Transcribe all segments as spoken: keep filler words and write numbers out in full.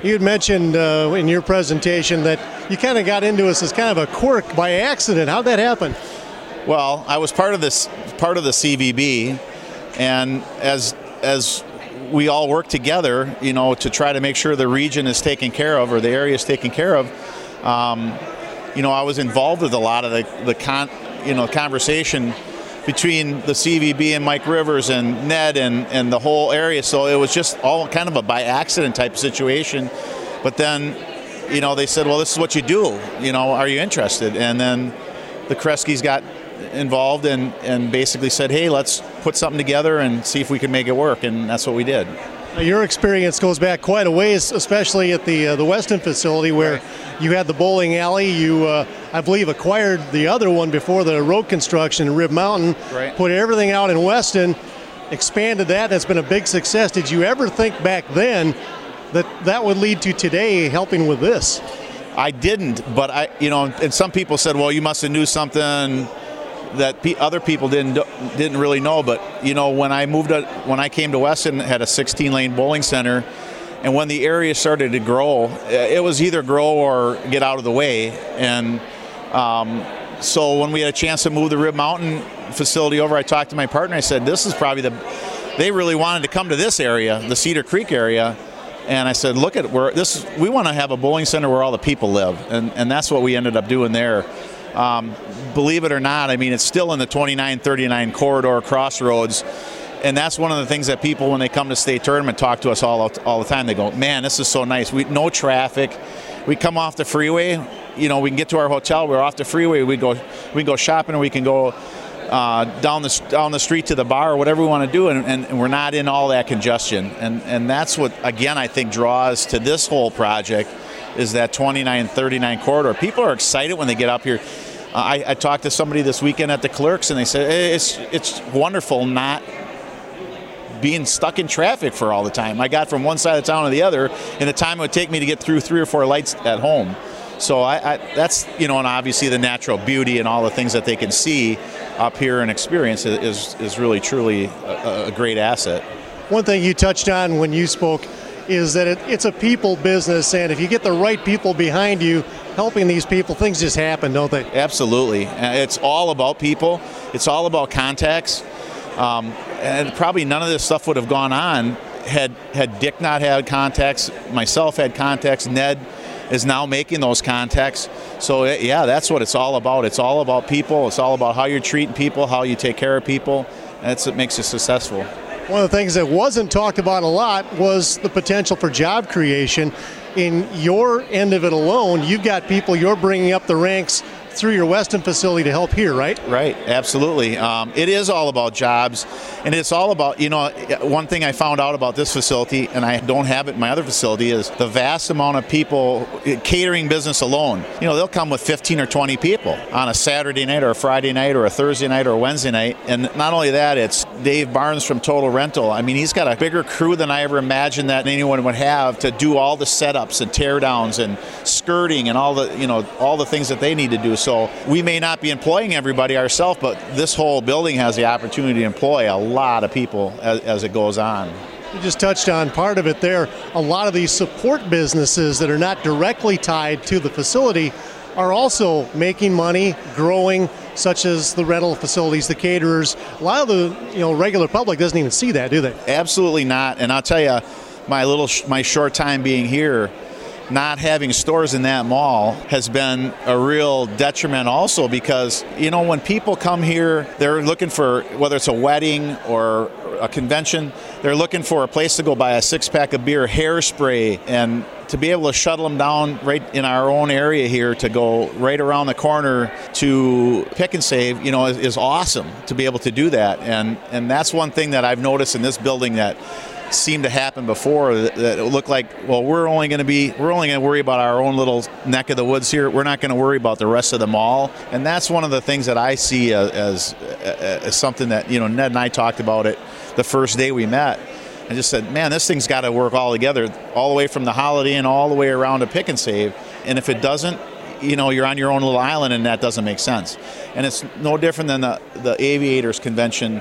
You had mentioned uh, in your presentation that you kind of got into us as kind of a quirk by accident. How'd that happen? Well, I was part of this part of the C V B, and as as we all work together, you know, to try to make sure the region is taken care of or the area is taken care of. Um, you know, I was involved with a lot of the the con, you know conversation between the C V B and Mike Rivers and Ned and, and the whole area. So it was just all kind of a by accident type of situation. But then, you know, they said, well, this is what you do. You know, are you interested? And then the Kreskes got involved and, and basically said, hey, let's put something together and see if we can make it work. And that's what we did. Now, your experience goes back quite a ways, especially at the uh, the Weston facility where right. you had the bowling alley. You, uh, I believe, acquired the other one before the road construction in Rib Mountain, right. Put everything out in Weston, expanded that, and it's been a big success. Did you ever think back then that that would lead to today helping with this? I didn't, but I, you know, and some people said, well, you must have knew something that pe- other people didn't didn't really know. But you know, when I moved to, when I came to Weston, it had a sixteen lane bowling center, and when the area started to grow, it was either grow or get out of the way. And um, so when we had a chance to move the Rib Mountain facility over, I talked to my partner. I said, this is probably the they really wanted to come to this area, the Cedar Creek area. And I said, look at where this. We want to have a bowling center where all the people live, and and that's what we ended up doing there. Um, believe it or not, I mean, it's still in the twenty-nine thirty-nine corridor crossroads, and that's one of the things that people, when they come to state tournament, talk to us all all the time. They go, man, this is so nice. We no traffic. We come off the freeway. You know, we can get to our hotel. We're off the freeway. We go we can go shopping, or we can go uh, down the down the street to the bar or whatever we want to do, and, and, and we're not in all that congestion. And and that's what, again, I think draws to this whole project, is that twenty-nine thirty-nine corridor. People are excited when they get up here. Uh, I, I talked to somebody this weekend at the Clerks, and they said, hey, it's it's wonderful not being stuck in traffic for all the time. I got from one side of town to the other in the time it would take me to get through three or four lights at home. So I, I, that's, you know, and obviously the natural beauty and all the things that they can see up here and experience is is really, truly a, a great asset. One thing you touched on when you spoke is that it, it's a people business, and if you get the right people behind you helping these people, things just happen, don't they? Absolutely. It's all about people. It's all about contacts. Um, and probably none of this stuff would have gone on had had Dick not had contacts, myself had contacts, Ned is now making those contacts. So yeah, that's what it's all about. It's all about people. It's all about how you're treating people, how you take care of people. That's what makes you successful. One of the things that wasn't talked about a lot was the potential for job creation. In your end of it alone, you've got people you're bringing up the ranks through your Weston facility to help here, right? Right, absolutely. Um, it is all about jobs, and it's all about, you know, one thing I found out about this facility, and I don't have it in my other facility, is the vast amount of people, catering business alone. You know, they'll come with fifteen or twenty people on a Saturday night or a Friday night or a Thursday night or a Wednesday night, and not only that, it's Dave Barnes from Total Rental. I mean, he's got a bigger crew than I ever imagined that anyone would have to do all the setups and teardowns and skirting and all the, you know, all the things that they need to do. So we may not be employing everybody ourselves, but this whole building has the opportunity to employ a lot of people as, as it goes on. You just touched on part of it there. A lot of these support businesses that are not directly tied to the facility are also making money, growing, such as the rental facilities, the caterers. A lot of the, you know, regular public doesn't even see that, do they? Absolutely not. And I'll tell you, my little, my short time being here, not having stores in that mall has been a real detriment also, because, you know, when people come here, they're looking for, whether it's a wedding or a convention, they're looking for a place to go buy a six-pack of beer, hairspray, and to be able to shuttle them down right in our own area here to go right around the corner to Pick and Save, you know, is, is awesome to be able to do that. And and that's one thing that I've noticed in this building that seemed to happen before, that, that it looked like, well, we're only going to be, we're only going to worry about our own little neck of the woods here. We're not going to worry about the rest of the mall. And that's one of the things that I see as, as, as something that, you know, Ned and I talked about it the first day we met. I just said, man, this thing's got to work all together, all the way from the Holiday Inn all the way around to Pick and Save. And if it doesn't, you know, you're on your own little island, and that doesn't make sense. And it's no different than the, the Aviators convention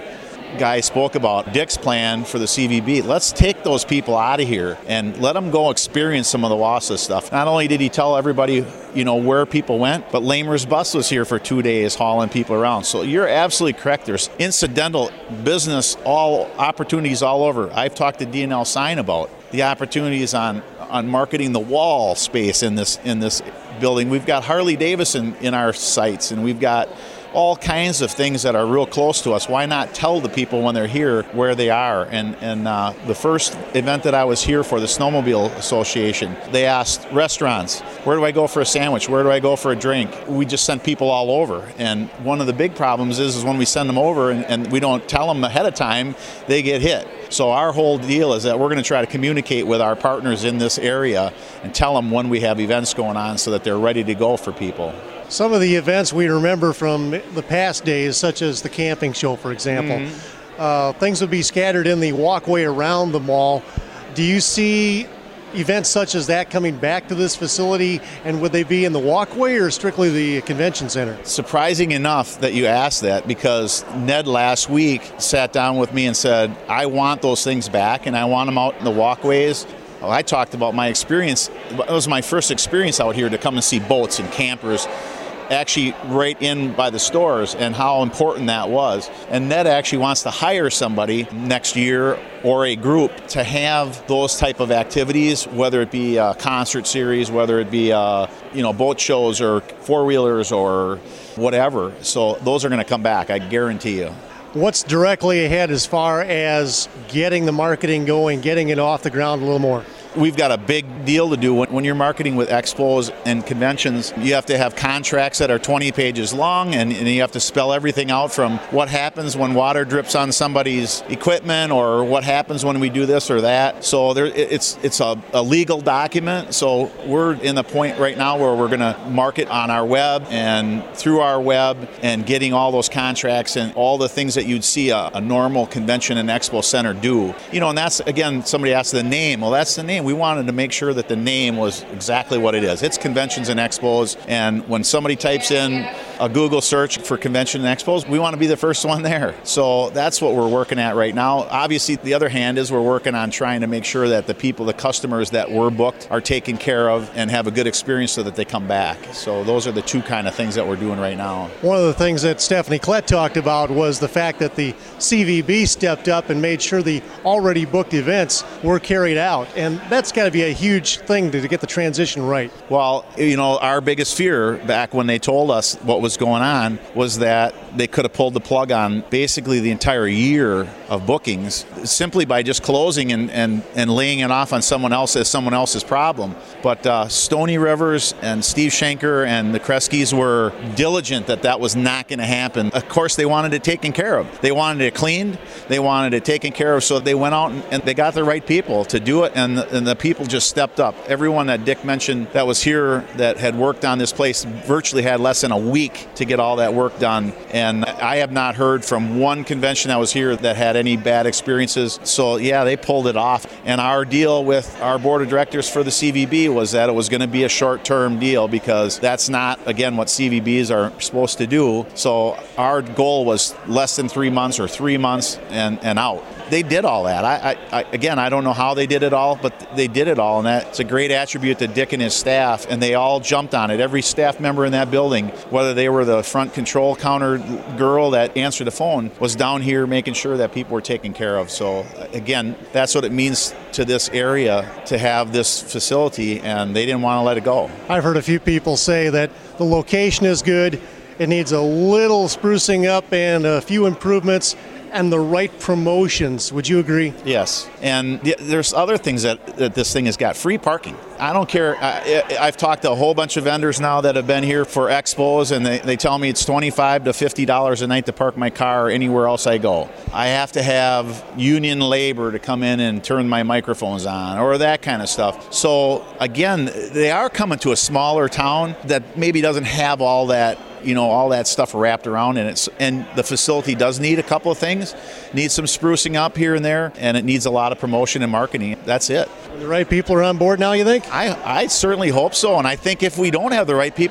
guy spoke about, Dick's plan for the C V B. Let's take those people out of here and let them go experience some of the Wausau stuff. Not only did he tell everybody, you know, where people went, but Lamer's Bus was here for two days hauling people around. So you're absolutely correct. There's incidental business, all opportunities all over. I've talked to D and L Sign about the opportunities on on marketing the wall space in this in this building. We've got Harley Davidson in our sites, and we've got all kinds of things that are real close to us. Why not tell the people when they're here where they are? And and uh, the first event that I was here for, the Snowmobile Association, they asked restaurants, where do I go for a sandwich? Where do I go for a drink? We just sent people all over. And one of the big problems is, is when we send them over and, and we don't tell them ahead of time, they get hit. So our whole deal is that we're going to try to communicate with our partners in this area and tell them when we have events going on so that they're ready to go for people. Some of the events we remember from the past days, such as the camping show, for example, mm-hmm. uh, things would be scattered in the walkway around the mall. Do you see events such as that coming back to this facility, and would they be in the walkway or strictly the convention center? Surprising enough that you asked that, because Ned last week sat down with me and said, I want those things back and I want them out in the walkways. Well, I talked about my experience. It was my first experience out here to come and see boats and campers actually right in by the stores and how important that was. And Ned actually wants to hire somebody next year or a group to have those type of activities, whether it be a concert series, whether it be uh, you know boat shows or four-wheelers or whatever. So those are going to come back, I guarantee you. What's directly ahead as far as getting the marketing going, getting it off the ground a little more? We've got a big deal to do. When you're marketing with expos and conventions, you have to have contracts that are twenty pages long, and, and you have to spell everything out, from what happens when water drips on somebody's equipment, or what happens when we do this or that. So there, it's it's a, a legal document. So we're in the point right now where we're going to market on our web and through our web, and getting all those contracts and all the things that you'd see a, a normal convention and expo center do. You know, and that's, again, somebody asked the name. Well, that's the name. We wanted to make sure that the name was exactly what it is. It's Conventions and Expos, and when somebody types in a Google search for Convention and Expos, we want to be the first one there. So that's what we're working at right now. Obviously, the other hand is we're working on trying to make sure that the people, the customers that were booked, are taken care of and have a good experience so that they come back. So those are the two kind of things that we're doing right now. One of the things that Stephanie Klett talked about was the fact that the C V B stepped up and made sure the already booked events were carried out. And that's got to be a huge thing to, to get the transition right. Well, you know, our biggest fear back when they told us what was going on was that they could have pulled the plug on basically the entire year of bookings simply by just closing and, and, and laying it off on someone else as someone else's problem. But uh, Stony Rivers and Steve Schenker and the Kreskys were diligent that that was not going to happen. Of course, they wanted it taken care of. They wanted it cleaned. They wanted it taken care of. So they went out and, and they got the right people to do it, and the, and the people just stepped up. Everyone that Dick mentioned that was here that had worked on this place virtually had less than a week to get all that work done. And I have not heard from one convention that was here that had any bad experiences. So yeah, they pulled it off. And our deal with our board of directors for the C V B was that it was going to be a short-term deal, because that's not, again, what C V Bs are supposed to do. So our goal was less than three months or three months and, and out. They did all that. I, I, I, again, I don't know how they did it all, but they did it all, and that's a great attribute to Dick and his staff, and they all jumped on it. Every staff member in that building, whether they were the front control counter girl that answered the phone, was down here making sure that people were taken care of. So, again, that's what it means to this area to have this facility, and they didn't want to let it go. I've heard a few people say that the location is good, it needs a little sprucing up and a few improvements, and the right promotions. Would you agree? Yes. And th- there's other things that, that this thing has got. Free parking. I don't care. I, I've talked to a whole bunch of vendors now that have been here for expos, and they, they tell me it's twenty-five to fifty dollars a night to park my car anywhere else I go. I have to have union labor to come in and turn my microphones on, or that kind of stuff. So, again, they are coming to a smaller town that maybe doesn't have all that, you know, all that stuff wrapped around in it. And the facility does need a couple of things. Needs some sprucing up here and there, and it needs a lot of promotion and marketing. That's it. The right people are on board now, you think? I, I certainly hope so. And I think if we don't have the right people,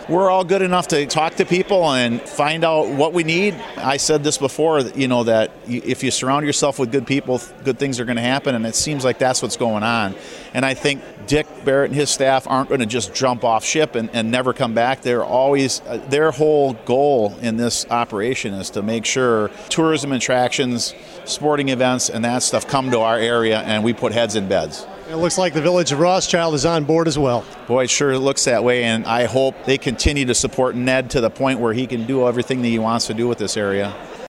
we're all good enough to talk to people and find out what we need. I said this before, you know, that if you surround yourself with good people, good things are going to happen, and it seems like that's what's going on. And I think Dick Barrett and his staff aren't going to just jump off ship and, and never come back. They're always, uh, their whole goal in this operation is to make sure tourism attractions, sporting events, and that stuff come to our area, and we put heads in beds. It looks like the Village of Rothschild is on board as well. Boy, it sure looks that way, and I hope they continue to support Ned to the point where he can do everything that he wants to do with this area.